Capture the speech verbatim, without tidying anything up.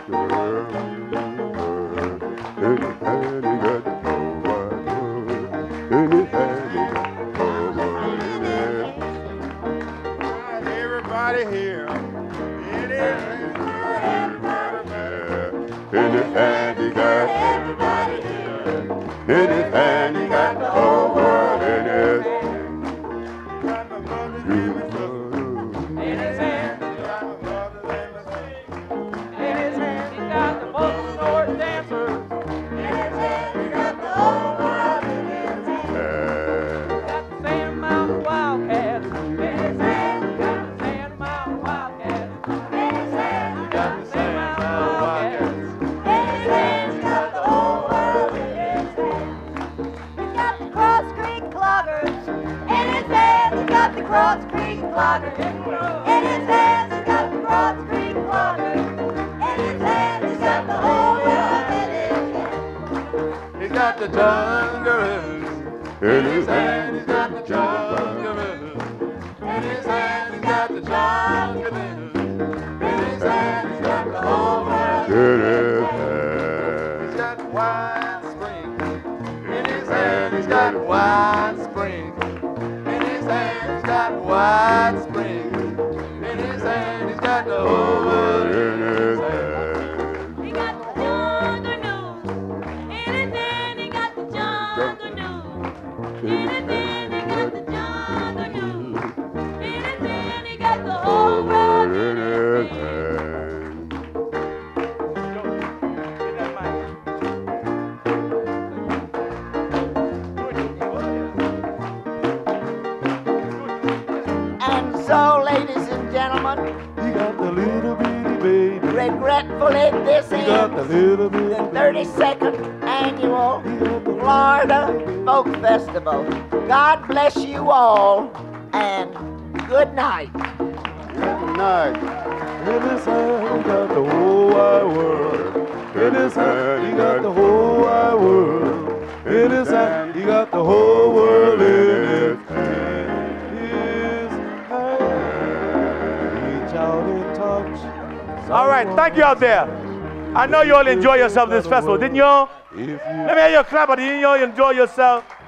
Everybody here. It is. In his hand he got everybody here. In his hand he got the whole world in his hand. In his hand, he got my brothers and my sisters. In his hand, he got the most Lord dancers. In his hand, he got the whole world in his hand. He got the Sand Mountain Wildcats. In his hand, he got the Sand Mountain Wildcats. In his hand, he got the Sand Mountain Wildcats. In his hand, he got the whole world in his hand. He's got the Cross Creek Cloggers. In his hand, he's got the Cross Creek Cloggers. In his hand, he's got the Cross Creek Cloggers. In his hand, he's got the whole world in his hand. He's got the Dungaroos. In his hand, he's got the Dungaroos. In his hand, he's got the Dungaroos. In his hand, he's got the whole world. In his hand. He's got Wine Springs. In his hand, he's got Wine Springs. In his hand, he's got Wine Springs. In his hand, he's got the whole world in his hand. He got the Jungle News. In his hand, he got the Jungle News. In his hand, he got the Jungle News. In his hand, he got the whole world in his hand. And so, ladies and gentlemen, He got the little bitty baby. regretfully, this He got the is little bitty the thirty-second annual Florida Folk Festival. God bless you all, and good night. Good night. In his hand, he got the whole wide world. In his hand, he got the whole wide world. In his hand, he got the whole world in his hand. His hand. Reach out and touch. All right, thank you out there. I know you all enjoy yourself this festival, didn't you all? If you Let me hear you clap. Didn't you all enjoy yourself?